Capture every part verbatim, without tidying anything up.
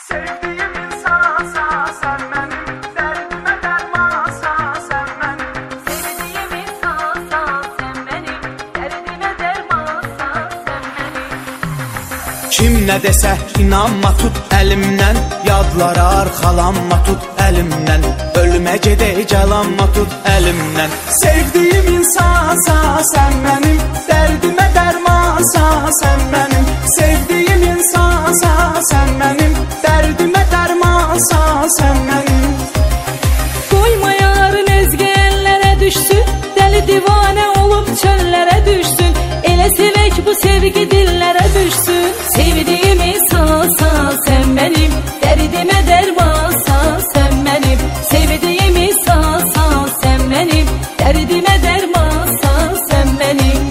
Sevdiğim insansa sen benim, derdime dermansa sen benim. Sevdiğim insansa sen benim, derdime dermansa sen benim. Kim nə desə inanma, tut əlimdən, yadlara arxalanma, tut əlimdən, ölümə gedək calanma, tut əlimdən. Sevdiğim insansa sen benim, derdime dermansa sen benim. Sevdiğim insansa sen benim, derdime dermansa sen benim. Koyma yarın özgə əllərə düşsün, dəli divane olub çöllərə düşsün. Elə sevək bu sevgi dillərə düşsün. Sevdiğim insansa sen benim, derdime dermansa sen benim. Sevdiğim insansa sen benim, derdime dermansa sen benim.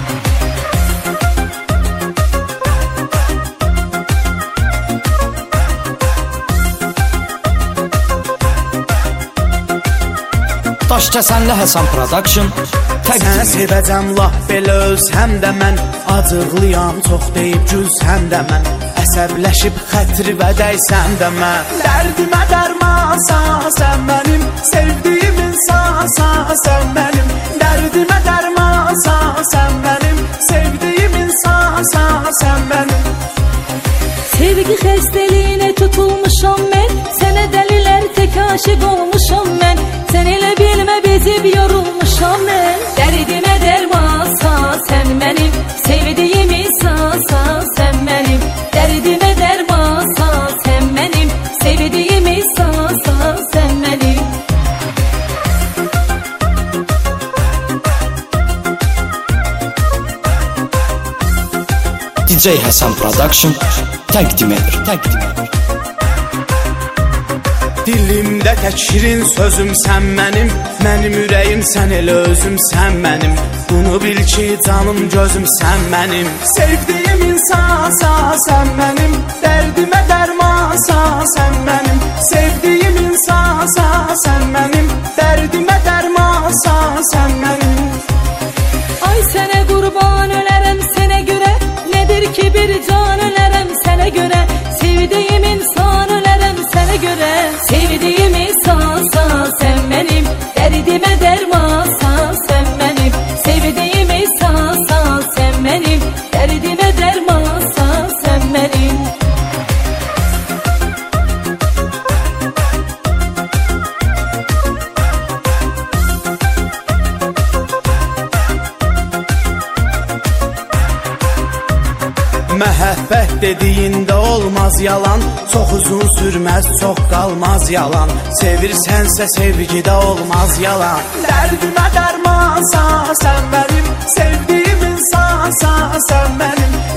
Daş kəsənli Həsən Production Səni təqdim sevəcəm laf belə öz, həm də mən acıqlıyam, çox deyib güz, həm də mən əsəbləşib xətri və dəysən də mən. Derdime dermansa sen benim, sevdiğim insansa sen benim. Derdime dermansa sen benim, sevdiğim insansa sen benim. Sevgi xəstəliyinə tutulmuşam mən, sənə dəlilər tək aşiq olmuşam mən. Sən elə bilmə bezib yorulmuşam mən. Dərdimə dərmansa sən mənim, sevdiyim insansa sən mənim. Dərdimə dərmansa sən mənim, sevdiyim insansa sən mənim. D J Həsən Production təqdim edir, təqdim edir. Dilimdə tək şirin sözüm sən mənim, mənim ürəyim sən elə özüm sən mənim. Bunu bil ki canım gözüm sən mənim. Sevdiğim insansa sen benim, derdime dermansa sen benim. Sevdiğim insansa sen benim, derdime dermansa sen benim. Ay sənə qurban ölərəm sənə görə, nədir ki bir can ölərəm sənə görə. Sevdiyim insan ölərəm sənə görə. Sevdiyim insansa sən mənim, dərdimə dərmansa sən mənim. Sevdiyim insansa sən mənim, dərdimə dərmansa sən mənim. Məhəbbət dediyində olmaz yalan, çox uzun sürməz, çox qalmaz yalan. Sevirsənsə sevgidə olmaz yalan. Derdime dermansa sen benim, sevdiğim insansa sen benim.